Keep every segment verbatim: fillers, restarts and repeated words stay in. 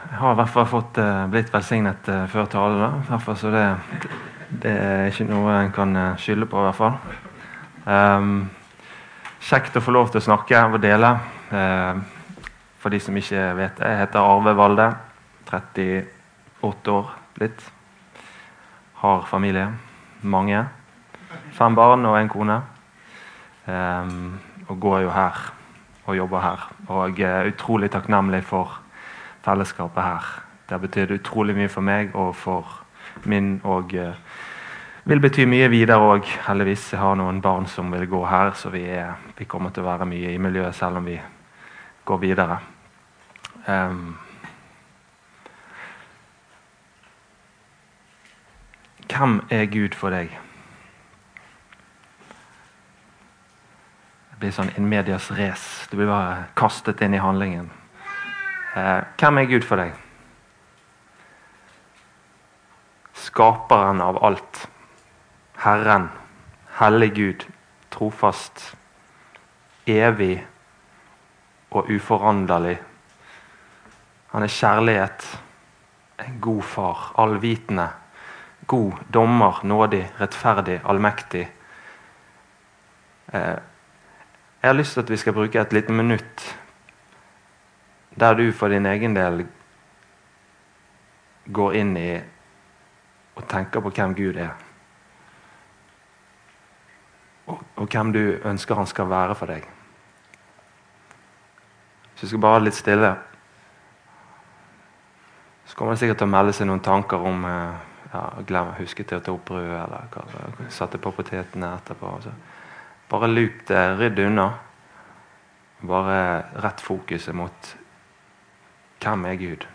Jeg har i hvert fall fått uh, blitt velsignet uh, før tale, da. I hvert fall, så det, det er ikke noe en kan uh, skylde på, i hvert fall. Um, kjekt å få lov til å snakke og dele. Uh, for de som ikke vet det, jeg heter Arve Valde, trettiåtte år blitt. Har familie, mange. Fem barn og en kone. Um, og går jo her, og jobber her. Og jeg er utrolig takknemlig for fellesskapet her. Det betyr utrolig mye for meg og for min, og uh, vil bety mye videre også. Heldigvis jeg har noen barn som vil gå her, så vi, er, vi kommer til å være mye i miljøet selv om vi går videre. Um, hvem er Gud for deg? Det blir sånn in medias res. Du blir bare kastet inn i handlingen. Uh, hvem er Gud for deg? Skaperen av alt. Herren, hellig Gud, trofast, evig og uforanderlig. Han er kjærlighet, en god far, allvitende, god, dommer, nådig, rettferdig, allmektig. Uh, jeg har lyst til at vi skal bruke et lite minutt der du for din egen del går inn i og tenker på hvem Gud er. Og, og hvem du ønsker han skal være for deg. Så jeg skal bare være litt stille. Så kommer det sikkert til å melde seg noen tanker om ja, glem, huske til å ta opp brød, eller hva, satte på potetene etterpå. Så bare lup det, rydd unna. Bare rett fokuset mot hvem er Gud?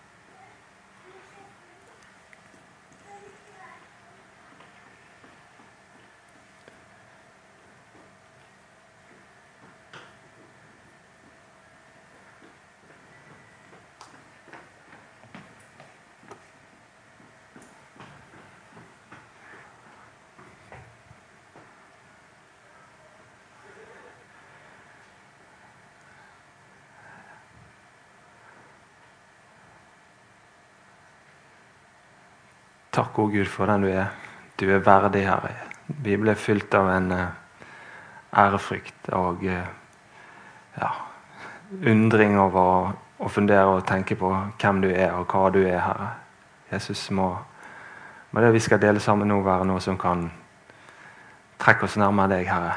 Takk, å Gud, for den du er. Du er verdig, Herre. Bibelen er fylt av en uh, ærefrykt og uh, ja, undring over å fundere og tenke på hvem du er og hva du er, Herre. Jesus, må, må det vi skal dele sammen nå være noe som kan trekke oss nærmere deg, Herre.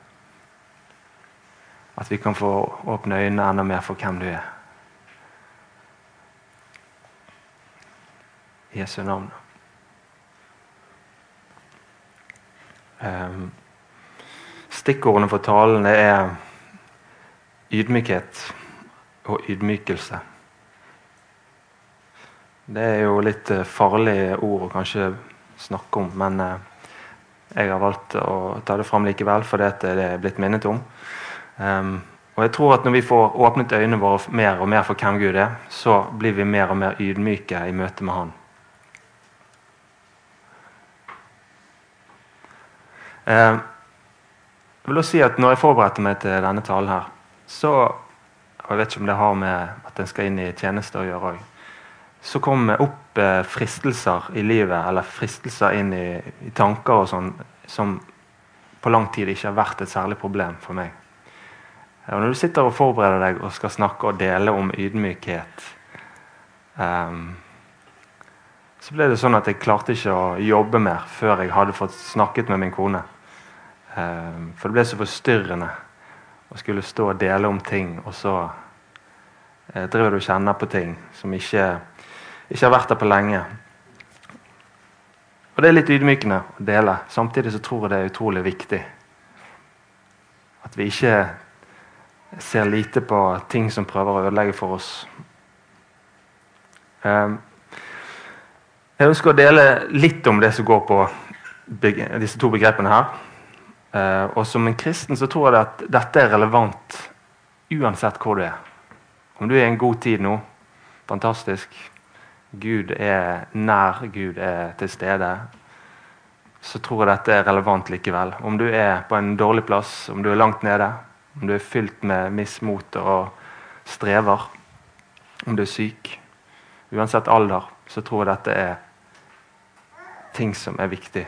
At vi kan få åpne øynene enda mer for hvem du er. I Jesu navn. Um, stikkordene for talen det er ydmykhet og ydmykelse. Det er jo litt uh, farlige ord å kanskje snakke om, men uh, jeg har valgt å ta det fram likevel fordi det er blitt minnet om. Um, og jeg tror at når vi får åpnet øynene våre mer og mer for hvem Gud er, så blir vi mer og mer ydmyke i møte med han. Uh, jeg vil også si at når jeg forberedte meg til denne talen her, så, og jeg vet ikke om det har med at den skal inn i tjeneste å gjøre også, så kom det opp uh, fristelser i livet, eller fristelser inn i, i tanker og sånn, som på lang tid ikke har vært et særlig problem for meg. Uh, og når du sitter og forbereder deg og skal snakke og dele om ydmykhet, um, så ble det sånn at jeg klarte ikke å jobbe mer før jeg hadde fått snakket med min kone. Um, for det ble så forstyrrende å skulle stå og dele om ting, og så uh, driver du og kjenner på ting som ikke, ikke har vært der på lenge. Og det er litt ydmykende å dele. Samtidig så tror jeg det er utrolig viktig at vi ikke ser lite på ting som prøver å ødelegge for oss. Um, jeg ønsker å dele litt om det som går på disse to begrepene her. Uh, og som en kristen så tror jeg at dette er relevant uansett hvor du er. Om du er i en god tid nå, fantastisk. Gud er nær, Gud er til stede. Så tror jeg dette er relevant likevel. Om du er på en dårlig plass, om du er langt nede, om du er fylt med mismot og strever, om du er syk, uansett alder, så tror jeg dette er ting som er viktig.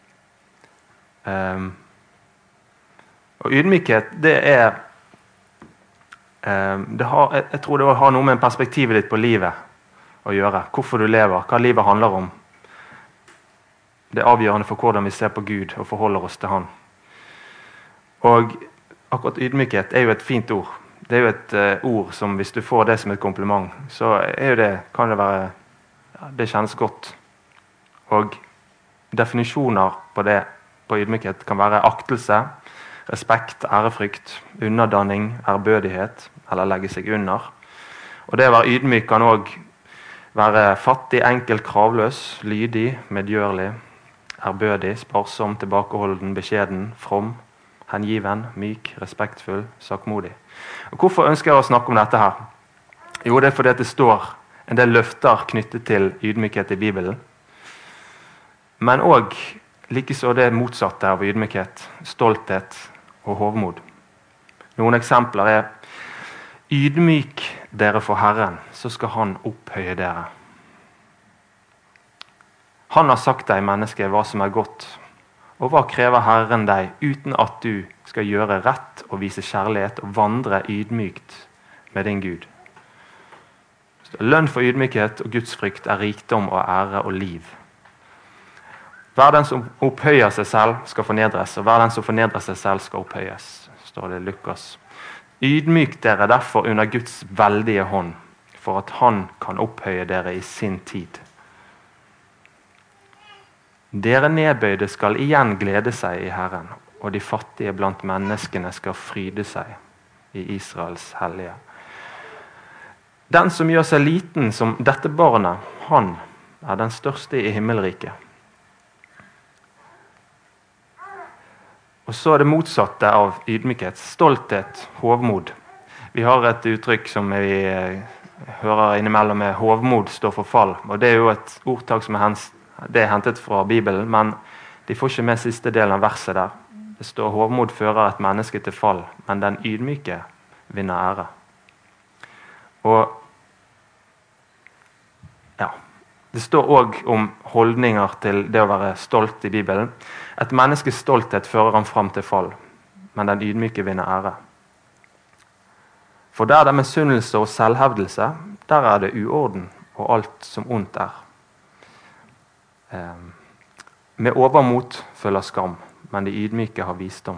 Um, og ydmykhet, det er um, det har, jeg, jeg tror det har noe med perspektivet ditt på livet å gjøre. Hvorfor du lever, hva livet handler om. Det er avgjørende for hvordan vi ser på Gud og forholder oss til Han. Og akkurat ydmykhet er jo et fint ord. Det er jo et uh, ord som hvis du får det som et kompliment, så er jo det, kan det være, ja, det kjennes godt. Og definisjoner på det, på ydmykhet, kan være aktelse, respekt, ærefrykt, underdanning, ærbødighet, eller legge seg under. Og det å være ydmyk kan også være fattig, enkel, kravløs, lydig, medgjørlig, ærbødig, sparsom, tilbakeholden, beskjeden, from, hengiven, myk, respektfull, sakmodig. Og hvorfor ønsker jeg å snakke om dette her? Jo, det er fordi det står en del løfter knyttet til ydmykhet i Bibelen. Men også likeså det motsatte av ydmykhet, stolthet og hovmod. Noen eksempler er: ydmyk dere for Herren, så skal Han opphøye dere. Han har sagt deg, menneske, hva som er godt. Og hva krever Herren deg, uten at du skal gjøre rett og vise kjærlighet og vandre ydmykt med din Gud? Lønn for ydmykhet og Guds frykt er rikdom og ære og liv. Hver den som opphøyer seg selv skal fornedres, og hver den som fornedrer seg selv skal opphøyes, står det i Lukas. Ydmyk dere derfor under Guds veldige hånd, for at Han kan opphøye dere i sin tid. Dere nedbøyde skal igjen glede seg i Herren, og de fattige blant menneskene skal fryde seg i Israels hellige. Den som gjør seg liten som dette barnet, han er den største i himmelriket. Og så er det motsatte av ydmykhet, stolthet, hovmod. Vi har et uttrykk som vi hører innimellom med hovmod står for fall, og det er jo et ordtak som er hentet Det er hentet fra Bibelen, men de får ikke med siste delen av verset der. Det står: hovmod fører et menneske til fall, men den ydmyke vinner ære. Og ja, det står også om holdninger til det å være stolt i Bibelen. Et menneskes stolthet fører han fram til fall, men den ydmyke vinner ære. For der det er misunnelse og selvhevdelse, der er det uorden og alt som ondt er. Um, med overmot følger skam, men de ydmyke har visdom.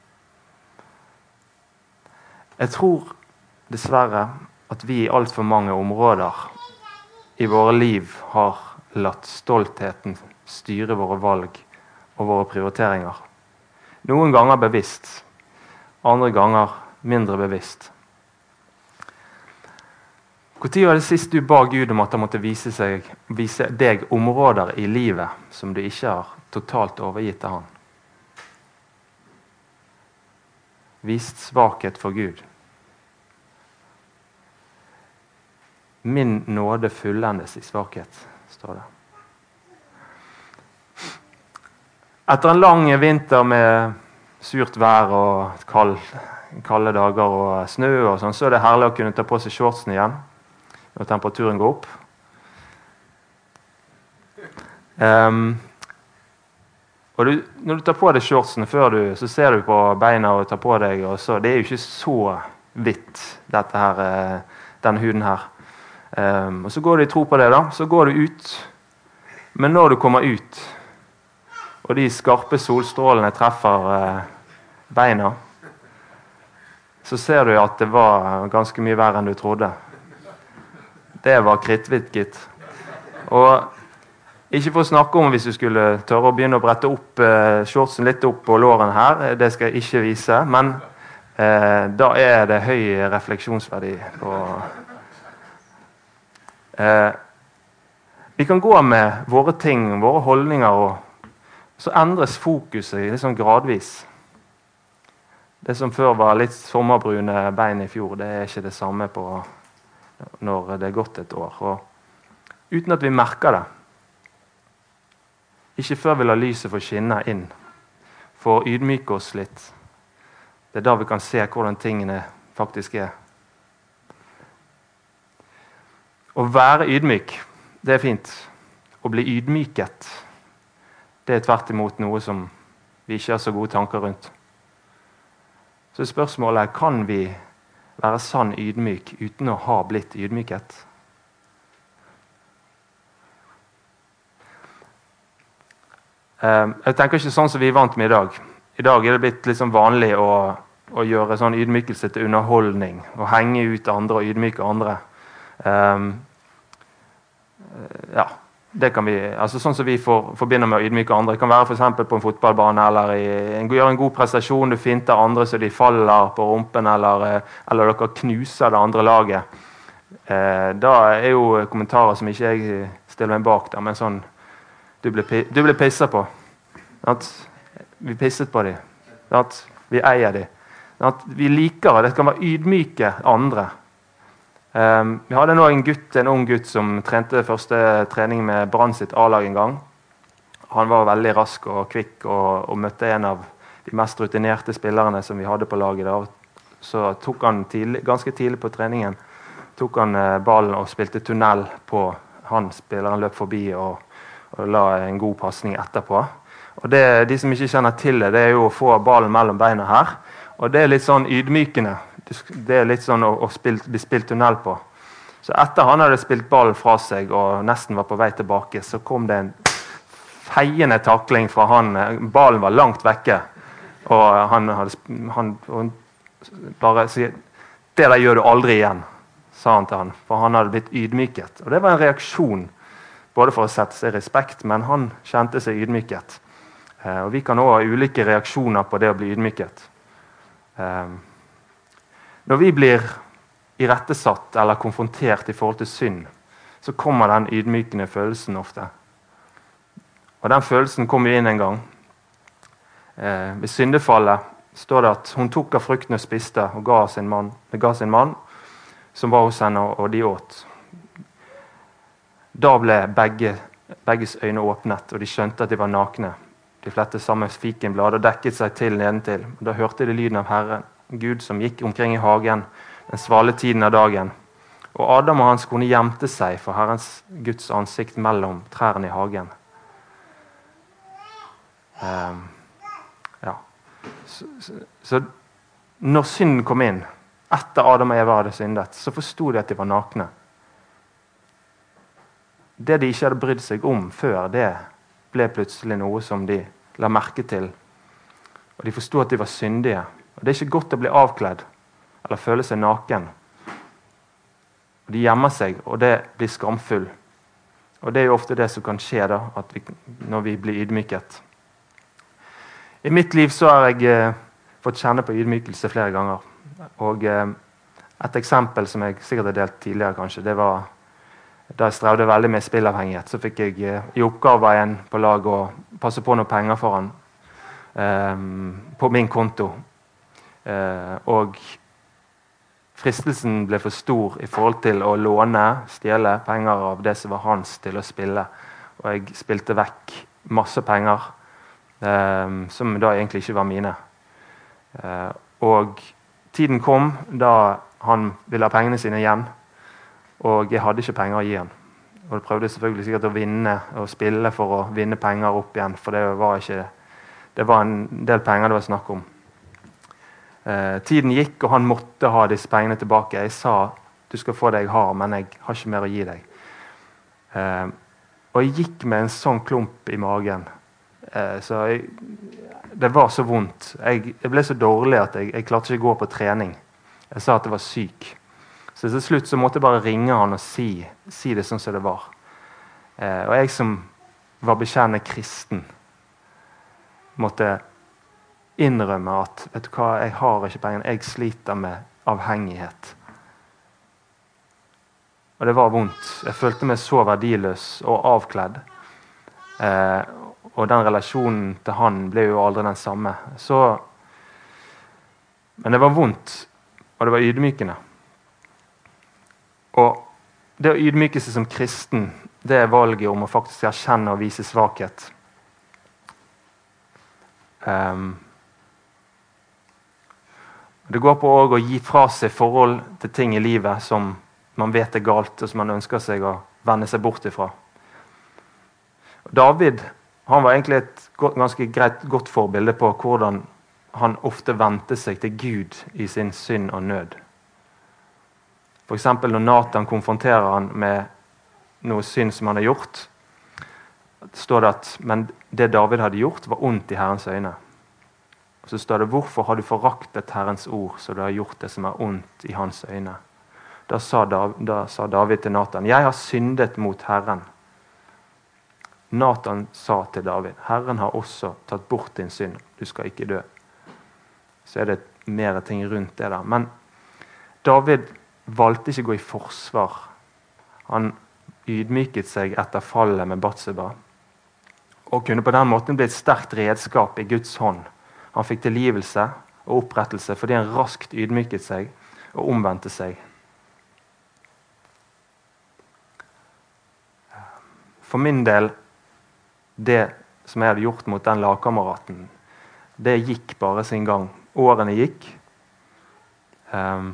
Jeg tror dessverre at vi i alt for mange områder i våre liv har latt stoltheten styre våre valg og våre prioriteringer. Noen ganger bevisst, andre ganger mindre bevisst. Når var det sist du ba Gud om at han måtte vise, seg, vise deg områder i livet som du ikke har totalt overgitt til han? Vist svakhet for Gud. Min nåde fullendes i svakhet, står det. Etter en lang vinter med surt vær og kald, kalde dager og snø og sånn, så er det herlig å kunne ta på seg shortsen igjen når temperaturen går opp. Um, og du, når du tar på deg shortsene før du, så ser du på beina og tar på deg, og så, det er jo ikke så hvitt, dette her, denne huden her. Um, og så går du i tro på det da, så går du ut. Men når du kommer ut, og de skarpe solstrålene treffer uh, beina, så ser du at det var ganske mye verre enn du trodde. Det var kritthvitt, gitt. Og ikke for å snakke om hvis du skulle tørre å begynne å brette opp eh, shortsen litt opp på lårene her, det skal jeg ikke vise, men eh, da er det høy refleksjonsverdi på. Eh, vi kan gå med våre ting, våre holdninger, og så endres fokuset litt sånn gradvis. Det som før var litt sommerbrune bein i fjor, det er ikke det samme på når det er gått et år, og uten at vi merker det. Ikke før vi lar lyset få skinne inn, for å ydmyke oss litt. Det er da vi kan se hvordan tingene faktisk er. Å være ydmyk, det er fint. Å bli ydmyket, det er tvert imot noe som vi ikke har så gode tanker rundt. Så spørsmålet er, kan vi være sann ydmyk uten å ha blitt ydmyket? Jeg tenker ikke sånn som vi er vant med i dag. I dag er det blitt liksom vanlig å, å gjøre sånn ydmykelse til underholdning, og henge ut andre og ydmyke andre. Um, ja, det kan vi, altså sånn som vi for, forbinder med å ydmyke andre. Det kan være for eksempel på en fotballbane, eller i, en, gjøre en god prestasjon, du finter andre så de faller på rumpen, eller, eller dere knuser det andre laget. Eh, da er jo kommentarer som ikke jeg stiller meg bak der, men sånn, du ble, du ble pisset på. At vi pisset på dem. At vi eier dem. At vi liker det. Det kan være ydmyke andre. Um, vi hadde nå en gutt, en ung gutt som trente første trening med Brann sitt A-lag en gang. Han var veldig rask og kvikk og, og møtte en av de mest rutinerte spillerne som vi hadde på laget. Da. Så tok han tidlig, ganske tidlig på treningen tok han uh, ballen og spilte tunnel på han. Spilleren løp forbi og, og la en god passning etterpå. Og det, de som ikke kjenner til det, det er jo å få ballen mellom beina her. Og det er litt sånn ydmykende. Det er litt sånn å, å spille, bli spilt tunnel på. Så etter han hadde spilt ballen fra seg og nesten var på vei tilbake, så kom det en feiende takling fra han. Ballen var langt vekke. Og han hadde han, og bare sier, det der gjør du aldri igjen, sa han til han. For han hadde blitt ydmyket. Og det var en reaksjon, både for å sette seg respekt, men han kjente seg ydmyket. Eh, og vi kan også ha ulike reaksjoner på det å bli ydmyket. Eh, Når vi blir irettesatt eller konfrontert i forhold til synd, så kommer den ydmykende følelsen ofte. Og den følelsen kommer inn en gang. Eh, ved syndefallet står det at hun tok av frukten og spiste og ga sin mann, det ga sin mann som var hos henne, og de åt. Da ble begge, begges øyne åpnet, og de skjønte at de var nakne. De flettet sammen fikenblad og dekket seg til nedentil. Da hørte de lyden av Herren, Gud som gikk omkring i hagen den svale tiden av dagen. Og Adam og hans kone gjemte seg for Herrens Guds ansikt mellom trærne i hagen. Um, ja. Så, så, så når synden kom inn, etter Adam og Eva hadde syndet, så forstod de at de var nakne. Det de ikke hadde brydd seg om før, det ble plutselig noe som de la merke til. Og de forstod at de var syndige. Og det er ikke godt å bli avkledd eller føle seg naken. Og de gjemmer seg, og det blir skamfull. Og det er jo ofte det som kan skje da, at vi, når vi blir ydmyket. I mitt liv så har jeg eh, fått kjenne på ydmykelse flere ganger. Og eh, et eksempel som jeg sikkert har delt tidligere kanskje, det var da jeg strevde veldig med spillavhengighet. Så fikk jeg eh, i oppgave igjen på lag å passe på noen penger for han eh, på min konto. Uh, og fristelsen ble for stor i forhold til å låne, stjele penger av det som var hans til å spille. Og jeg spilte vekk masse penger uh, som da egentlig ikke var mine. Uh, og tiden kom da han ville ha pengene sine igjen, og jeg hadde ikke penger å gi han. Og jeg prøvde selvfølgelig sikkert å vinne og spille for å vinne penger opp igjen, for det var, ikke, det var en del penger det var snakk om. Uh, tiden gikk, og han måtte ha disse pengene tilbake. Jeg sa, du skal få det jeg har, men jeg har ikke mer å gi deg. Uh, og jeg gikk med en sånn klump i magen. Uh, så jeg, det var så vondt. Jeg, jeg ble så dårlig at jeg, jeg klarte ikke å gå på trening. Jeg sa at jeg var syk. Så til slutt så måtte jeg bare ringe han og si, si det sånn som det var. Uh, og jeg som var bekjennende kristen, måtte innrømme at vet du hva, jeg har ikke penger, jeg sliter med avhengighet. Og det var vondt. Jeg følte meg så verdiløs og avkledd. Eh, og den relasjonen til han ble jo aldri den samme. Så, men det var vondt, og det var ydmykende. Og det å ydmyke seg som kristen, det er valget om å faktisk erkjenne og vise svakhet. Um, Det går på å gi fra seg forhold til ting i livet som man vet er galt, og som man ønsker seg å vende seg bort ifra. David han var egentlig et ganske greit, godt forbilde på hvordan han ofte vendte seg til Gud i sin synd og nød. For eksempel når Nathan konfronterer han med noe synd som han har gjort, står det at men det David hadde gjort var ondt i Herrens øyne. Og så står det, hvorfor har du foraktet Herrens ord, så du har gjort det som er ondt i hans øyne? Da sa, Dav, da sa David til Nathan, jeg har syndet mot Herren. Nathan sa til David, Herren har også tatt bort din synd, du skal ikke dø. Så er det mer ting rundt det der. Men David valgte ikke å gå i forsvar. Han ydmyket seg etter fallet med Batseba, og kunne på den måten bli et sterkt redskap i Guds hånd. Han fikk tilgivelse og opprettelse fordi han raskt ydmyket seg og omvendte seg. For min del, det som jeg hadde gjort mot den lagkameraten, det gikk bare sin gang. Årene gikk. Um,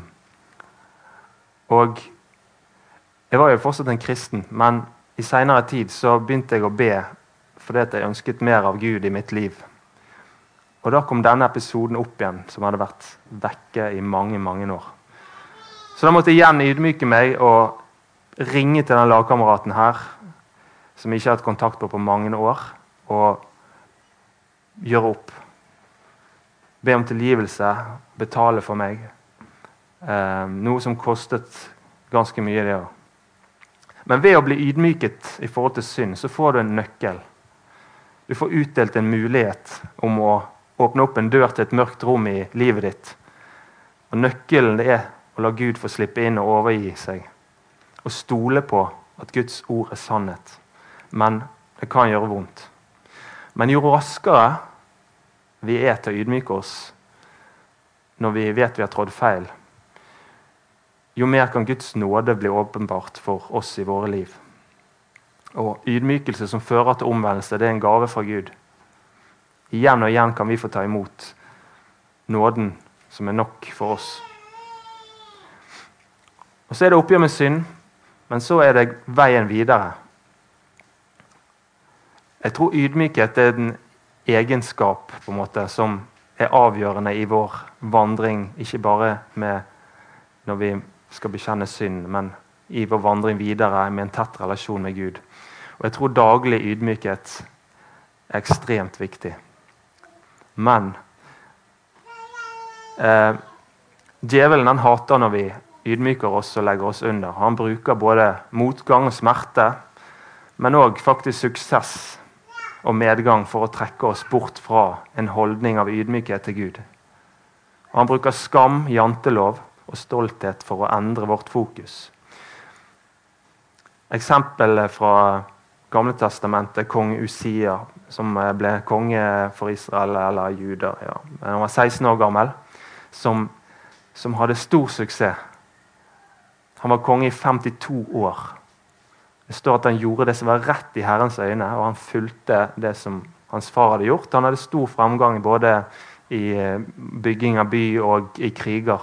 og jeg var jo fortsatt en kristen, men i senere tid så begynte jeg å be fordi at jeg ønsket mer av Gud i mitt liv. Og da kom denne episoden opp igjen, som hadde vært vekke i mange, mange år. Så da måtte jeg igjen ydmyke meg og ringe til den lagkameraten her, som jeg ikke har hatt kontakt på på mange år, og gjøre opp. Be om tilgivelse, betale for meg. Eh, noe som kostet ganske mye det også. Men ved å bli ydmyket i forhold til synd, så får du en nøkkel. Du får utdelt en mulighet om å åpne opp en dør til et mørkt rom i livet ditt. Og nøkkelen det er å la Gud få slippe inn og overgi seg. Og stole på at Guds ord er sannhet. Men det kan gjøre vondt. Men jo raskere vi er til å ydmyke oss når vi vet vi har trådt feil, jo mer kan Guds nåde bli åpenbart for oss i våre liv. Og ydmykelse som fører til omvendelse, det er en gave fra Gud. Igjen og igjen kan vi få ta imot nåden som er nok for oss. Og så er det oppgjør med synd, men så er det veien videre. Jeg tror ydmykhet er en egenskap på en måte, som er avgjørende i vår vandring, ikke bare med når vi skal bekjenne synd, men i vår vandring videre med en tett relasjon med Gud. Og jeg tror daglig ydmykhet er ekstremt viktig. Men eh, djevelen han hater når vi ydmyker oss og legger oss under. Han bruker både motgang og smerte, men også faktisk suksess og medgang for å trekke oss bort fra en holdning av ydmykhet til Gud. Og han bruker skam, jantelov og stolthet for å endre vårt fokus. Eksempel fra Gamle testamentet, kong Usia, som ble konge for Israel eller Juda. Ja. Han var seksten år gammel, som, som hadde stor suksess. Han var konge i femtito år. Det står at han gjorde det som var rett i Herrens øyne, og han fulgte det som hans far hadde gjort. Han hadde stor fremgang både i bygging av by og i kriger.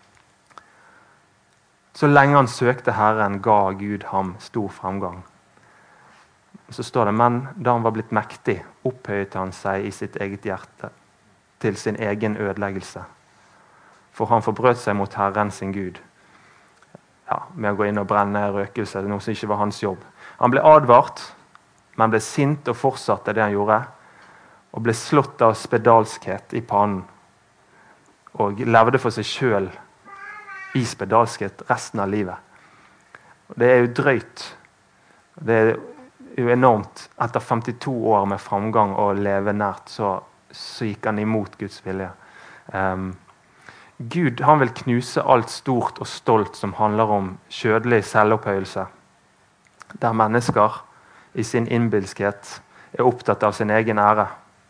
Så lenge han søkte Herren, ga Gud ham stor fremgang. Så står det, men da han var blitt mektig, opphøyte han seg i sitt eget hjerte til sin egen ødeleggelse. For han forbrøt seg mot Herren sin Gud. Ja, med å gå inn og brenne røkelse, noe som ikke var hans jobb. Han ble advart, men ble sint og fortsatte det han gjorde, og ble slått av spedalskhet i pannen, og levde for seg selv i spedalskhet resten av livet. Det er jo drøyt. Det er jo enormt. Etter femtito år med framgang og leve nært, så, så gikk han imot Guds vilje. Um, Gud han vil knuse alt stort og stolt som handler om kjødelig selvopphøyelse, der mennesker i sin innbilskhet er opptatt av sin egen ære.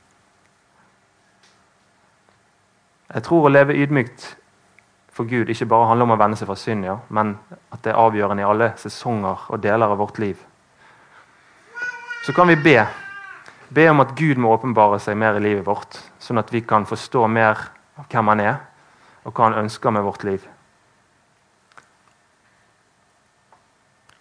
Jeg tror å leve ydmykt for Gud ikke bare handler om å vende seg fra synd, ja, men at det er avgjørende i alle sesonger og deler av vårt liv. Så kan vi be. Be om at Gud må åpenbare seg mer i livet vårt, sånn at vi kan forstå mer av hvem han er, og hva han ønsker med vårt liv.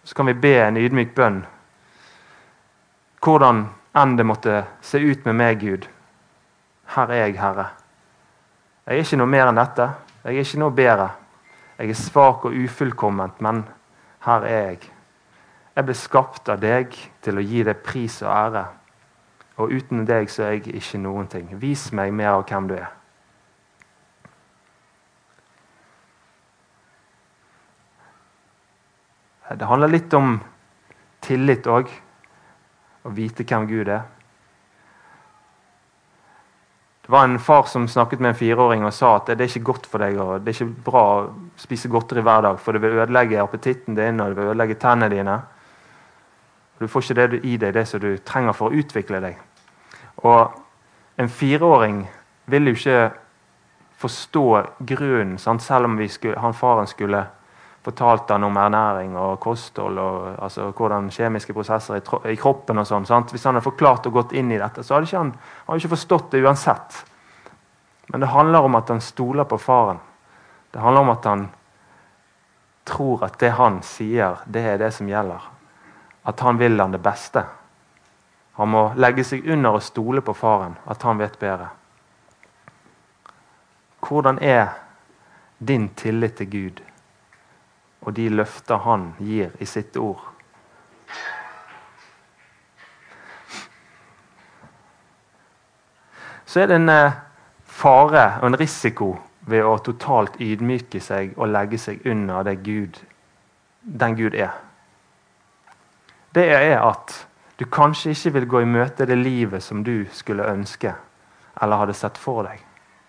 så kan vi be en ydmyk bønn. Hvordan enn det måtte se ut med meg, Gud. Her er jeg, Herre. Jeg er ikke noe mer enn dette. Jeg er ikke noe bedre. Jeg er svak og ufullkomment, men her er jeg. Jeg ble skapt av deg til å gi deg pris og ære. Og uten deg så er jeg ikke noen ting. Vis meg mer av hvem du er. Det handler litt om tillit også. Å vite hvem Gud er. Det var en far som snakket med en fireåring og sa at det er ikke godt for deg, og det er ikke bra å spise godteri hver dag, for det vil ødelegge appetitten din, og det vil ødelegge tennene dine. Du får ikke det i deg, det som du trenger for å utvikle deg. Og en fireåring vil jo ikke forstå grunnen, sant? Selv om vi skulle, han faren skulle fortalt han om ernæring og kosthold, og altså, hvordan kjemiske prosesser i, tro, i kroppen og sånn. Sant? Hvis han hadde forklart og gått inn i dette, så hadde ikke han, han hadde ikke forstått det uansett. Men det handler om at han stoler på faren. Det handler om at han tror at det han sier, det er det som gjelder. At han vil han det beste. Han må legge seg under og stole på faren, at han vet bedre. Hvordan er din tillit til Gud? Og de løfter han gir i sitt ord. Så er det en eh, fare og en risiko ved å totalt ydmyke seg og legge seg under det Gud, den Gud er. Det er at du kanskje ikke vil gå i møte det livet som du skulle ønske eller hadde sett for deg.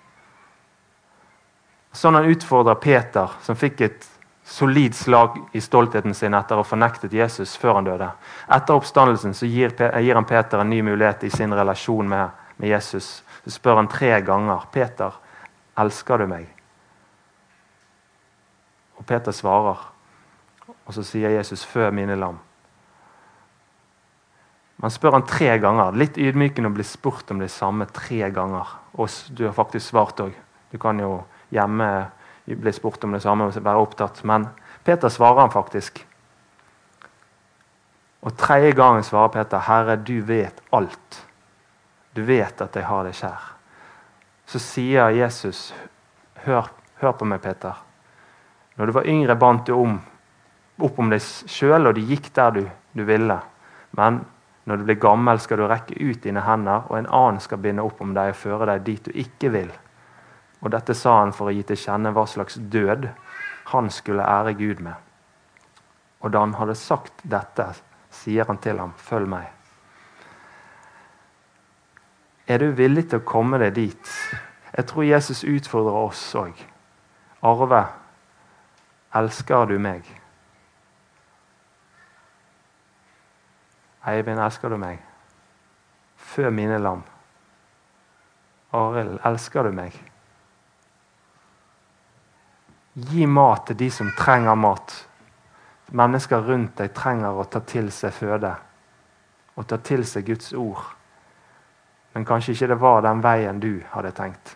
Sånn han utfordrer Peter, som fikk et solid slag i stoltheten sin etter å ha fornektet Jesus før han døde. Etter oppstandelsen så gir, gir han Peter en ny mulighet i sin relasjon med, med Jesus. Så spør han tre ganger: Peter, elsker du meg? Og Peter svarer, og så sier Jesus: fø mine lam. Man spør han tre ganger. Litt ydmykende å bli spurt om det samme tre ganger. Og du har faktisk svart også. Du kan jo hjemme bli spurt om det samme og være opptatt. Men Peter svarer han faktisk. Og tredje gangen svarer Peter: Herre, du vet alt. Du vet at jeg har det kjær. Så sier Jesus: hør, hør på meg, Peter. Når du var yngre, bandt du om, opp om deg selv, og de gikk der du, du ville. Men når du blir gammel, skal du rekke ut dine hender, og en annen skal binde opp om deg og føre deg dit du ikke vil. Og dette sa han for å gi til kjenne hva slags død han skulle ære Gud med. Og da han hadde sagt dette, sier han til ham: følg meg. Er du villig til å komme deg dit? Jeg tror Jesus utfordrer oss også. Arve, elsker du meg? Eivind, elsker du meg? Fø mine lam. Arild, elsker du meg? Gi mat til de som trenger mat. Mennesker rundt deg trenger å ta til seg føde. Og ta til seg Guds ord. Men kanskje ikke det var den veien du hadde tenkt.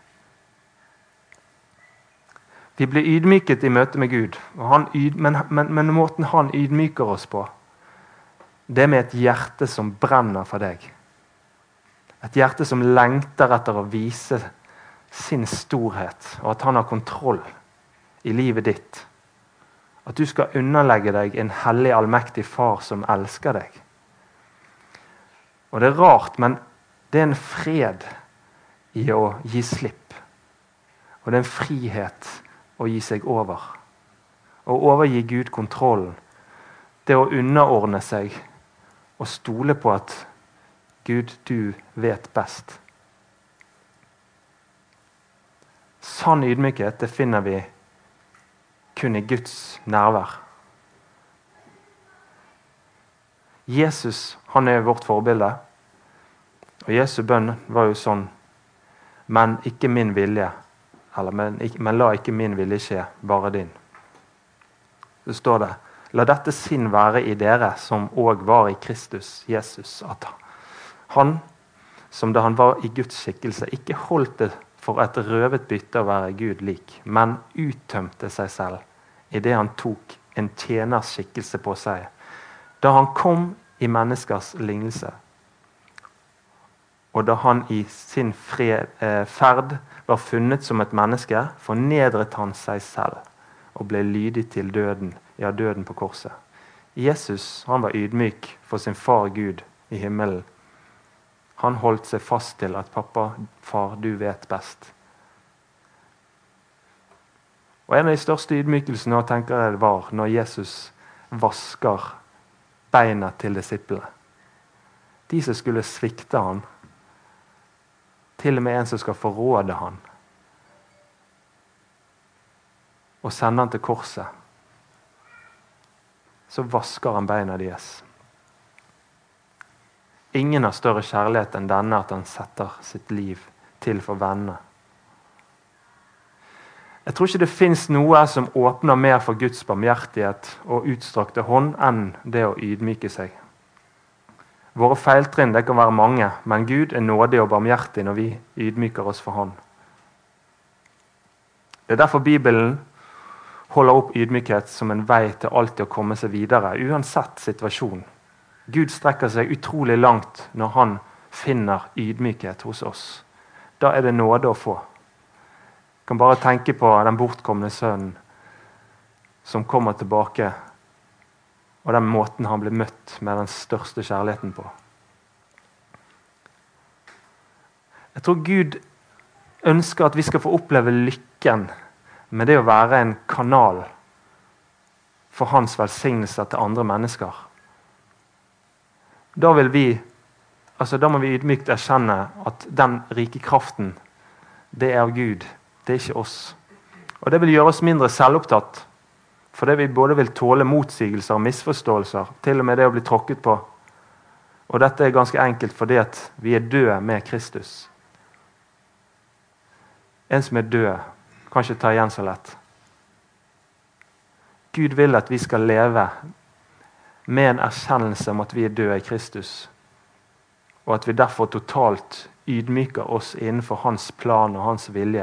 Vi blir ydmyket i møte med Gud. Og han yd, men, men, men måten han ydmyker oss på, det er med et hjerte som brenner for deg. Et hjerte som lengter etter å vise sin storhet, og at han har kontroll i livet ditt. At du skal underlegge deg en hellig, allmektig far som elsker deg. Og det er rart, men det er en fred i å gi slipp. Og det er en frihet å gi seg over. Å overgi Gud kontrollen. Det å underordne seg og stole på at Gud, du vet best. Sann ydmykhet, det finner vi kun i Guds nærvær. Jesus, han er vårt forbilde. Og Jesu bønn var jo sånn: men ikke min vilje, eller men, men la ikke min vilje skje, bare din. Så står det: la dette sinn være i dere som også var i Kristus Jesus, at han, som da han var i Guds skikkelse, ikke holdt det for et røvet bytte å være Gud lik, men uttømte seg selv i det han tok en tjeners skikkelse på seg, Da han kom i menneskers lignelse, og da han i sin fred, eh, ferd var funnet som et menneske, fornedret han seg selv og ble lydig til døden, ja, døden på korset. Jesus, han var ydmyk for sin far Gud i himmelen. Han holdt seg fast til at pappa, far, du vet best. Og en av de største ydmykelsene nå tenker jeg det var når Jesus vasker beina til disiplene. De som skulle svikte han, til og med en som skal forråde han, og sende han til korset, så vasker han beina deres. Ingen har større kjærlighet enn denne at han setter sitt liv til for vennene. Jeg tror ikke det finnes noe som åpner mer for Guds barmhjertighet og utstrakte hånd enn det å ydmyke seg. Våre feiltrinn det kan være mange, men Gud er nådig og barmhjertig når vi ydmyker oss for Han. Det er derfor Bibelen holder opp ydmykhet som en vei til alltid å komme seg videre, uansett situasjon. Gud strekker seg utrolig langt når han finner ydmykhet hos oss. Da er det nåde å få. Jeg kan bare tenke på den bortkomne sønnen som kommer tilbake, og den måten han ble møtt med den største kjærligheten på. Jeg tror Gud ønsker at vi skal få oppleve lykken med det å være en kanal for hans velsignelse til andre mennesker. Da vil vi, altså da må vi ydmykt erkjenne at den rike kraften, det er av Gud, det er ikke oss. Og det vil gjøre oss mindre selvopptatt, for det vi både vil tåle motsigelser og misforståelser, til og med det å bli tråkket på. Og dette er ganske enkelt fordi at vi er døde med Kristus. En som er død, kan ikke ta igjen så lett. Gud vil at vi skal leve med en erkjennelse om at vi er døde i Kristus, og at vi derfor totalt ydmyker oss innenfor hans plan og hans vilje.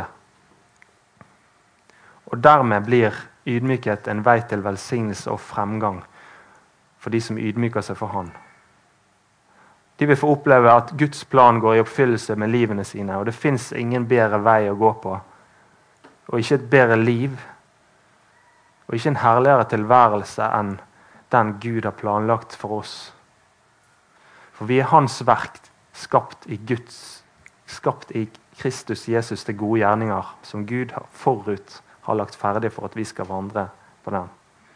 Og dermed blir ydmykhet en vei til velsignelse og fremgang for de som ydmyker seg for han. De vil få oppleve at Guds plan går i oppfyllelse med livene sine, og det finnes ingen bedre vei å gå på, og ikke et bedre liv, og ikke en herligere tilværelse enn den Gud har planlagt for oss. For vi er hans verk, skapt i Guds, skapt i Kristus Jesus til gode gjerninger, som Gud har forut har lagt ferdig for at vi skal vandre på den.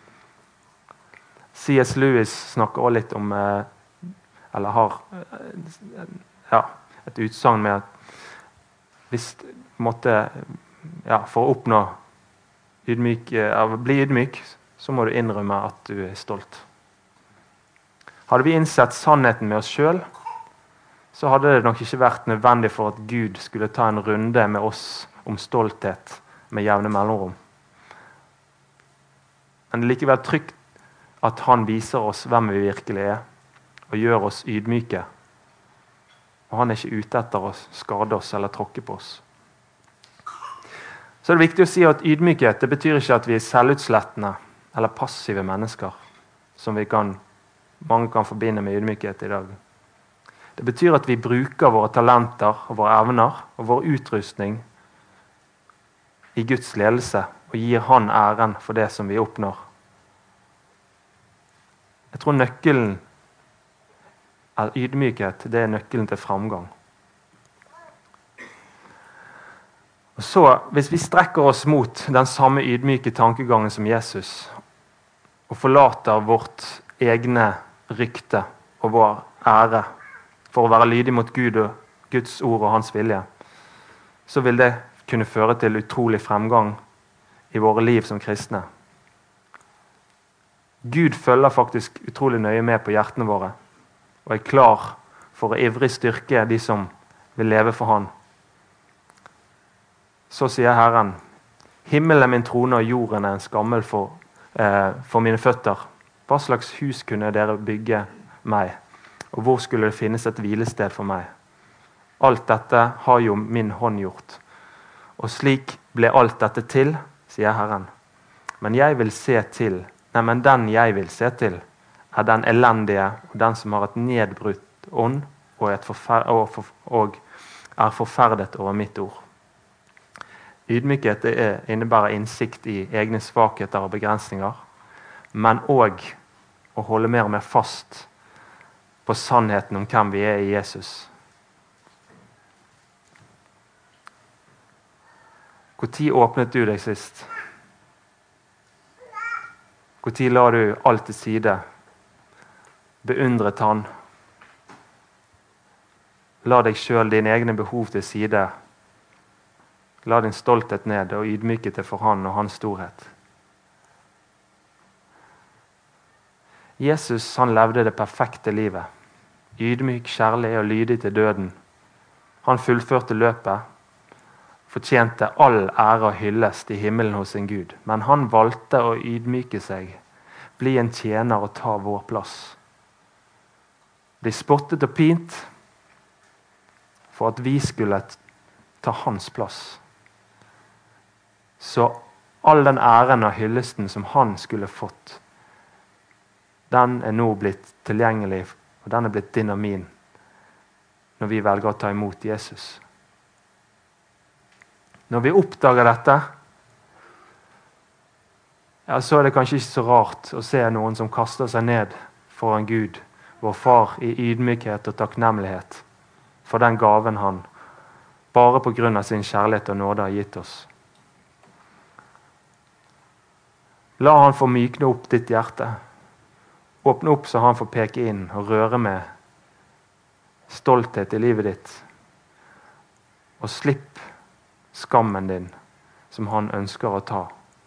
C S Lewis snakker også litt om, eller har ja, et utsagn med at hvis måtte, ja, for å oppnå ydmyk, bli ydmyk, så må du innrømme at du er stolt. Hadde vi innsett sannheten med oss selv, så hadde det nok ikke vært nødvendig for at Gud skulle ta en runde med oss om stolthet med jevne mellomrom. Men det er likevel trygt at han viser oss hvem vi virkelig er, og gjør oss ydmyke. Og han er ikke ute etter å skade oss eller tråkke på oss. Så er det viktig å si at ydmykhet, det betyr ikke at vi er selvutslettende eller passive mennesker, som vi kan, mange kan forbinde med ydmykhet i dag. Det betyr at vi bruker våre talenter, og våre evner og vår utrustning i Guds ledelse, og gir han æren for det som vi oppnår. Jeg tror nøkkelen er ydmykhet, det er nøkkelen til framgang. Og så, hvis vi strekker oss mot den samme ydmyke tankegangen som Jesus, og forlater vårt egne rykte og vår ære, for å være lydig mot Gud og Guds ord og hans vilje, så vil det kunne føre til utrolig fremgang i våre liv som kristne. Gud følger faktisk utrolig nøye med på hjertene våre, og er klar for å ivrig styrke de som vil leve for han. Så sier Herren, himmelen er min trone og jorden er en skammel for, eh, for mine føtter. Hva slags hus kunne dere bygge meg, og hvor skulle det finnes et hvilested for meg? Alt dette har jo min hånd gjort. Og slik ble alt dette til, sier Herren. Men jeg vil se til, nei, men den jeg vil se til, er den elendige og den som har et nedbrutt ånd og, et forfer og, for og er forferdet over mitt ord. Ydmykhet er, innebærer innsikt i egne svakheter og begrensninger, men også å holde mer og mer fast på sannheten om hvem vi er i Jesus. Hvor tid åpnet du deg sist? Hvor tid la du alt til side? Beundret han? La deg selv din egne behov til side. La din stolthet ned og ydmyket deg for han og hans storhet. Jesus, han levde det perfekte livet. Ydmyk, kjærlig og lydig til døden. Han fullførte løpet, fortjente all ære og hyllest i himmelen hos sin Gud. Men han valgte å ydmyke seg, bli en tjener og ta vår plass. Bli spottet og pint for at vi skulle ta hans plass. Så all den æren og hyllesten som han skulle fått, den er nå blitt tilgjengelig, og den er blitt din og min når vi velger å ta imot Jesus. Når vi oppdager dette, ja, så er det kanskje ikke så rart å se noen som kaster seg ned foran Gud, vår far, i ydmykhet og takknemlighet for den gaven han bare på grunn av sin kjærlighet og nåde har gitt oss. La han få mykne opp ditt hjerte. Åpne opp så han får peke inn og røre med stolthet i livet ditt. Og slipp skammen din som han ønsker å ta.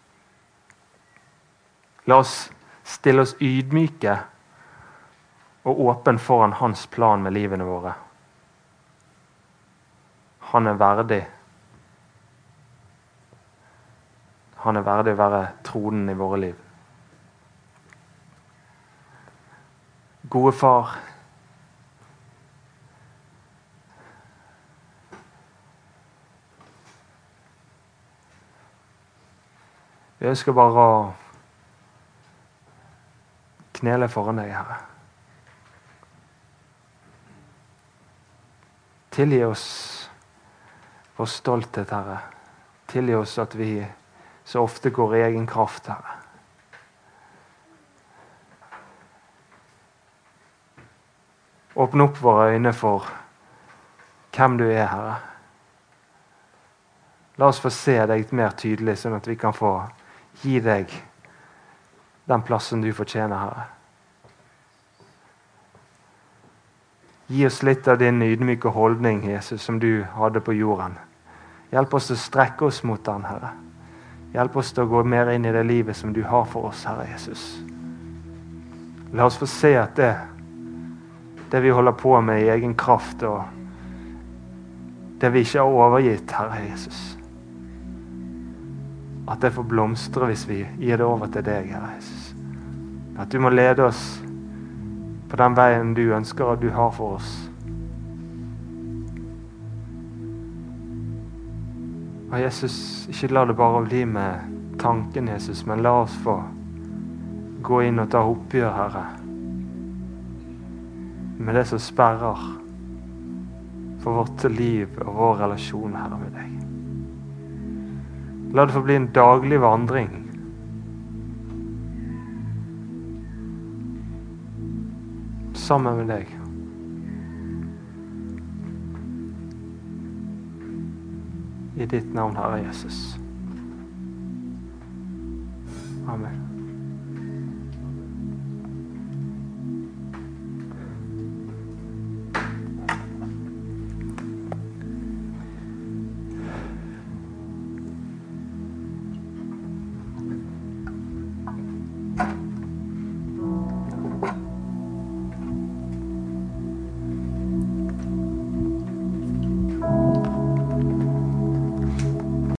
La oss stille oss ydmyke og åpen foran hans plan med livene våre. Han er verdig. Han er verdig å være tronen i våre liv. Gode far, vi ønsker bare å knele foran deg, Herre. Tilgi oss vår stolthet, Herre. Tilgi oss at vi så ofte går i egen kraft, Herre. Åpne opp våre øyne for hvem du er, Herre. La oss få se deg mer tydelig, sånn at vi kan få gi deg den plassen du fortjener, Herre. Gi oss litt av din ydmyke holdning, Jesus, som du hadde på jorden. Hjelp oss til å strekke oss mot den, Herre. Hjelp oss til å gå mer inn i det livet som du har for oss, Herre Jesus. La oss få se at det Det vi holder på med i egen kraft, og det vi ikke har overgitt, Herre Jesus. At det får blomstre hvis vi gir det over til deg, Herre Jesus. At du må lede oss på den veien du ønsker og du har for oss. Og Jesus, ikke la det bare bli med tanken, Jesus, men la oss få gå inn og ta oppgjør, Herre, med det som sperrer for vårt liv og vår relasjon, Herre, med deg. La det få bli en daglig vandring. Sammen med deg. I ditt navn, Herre Jesus. Amen.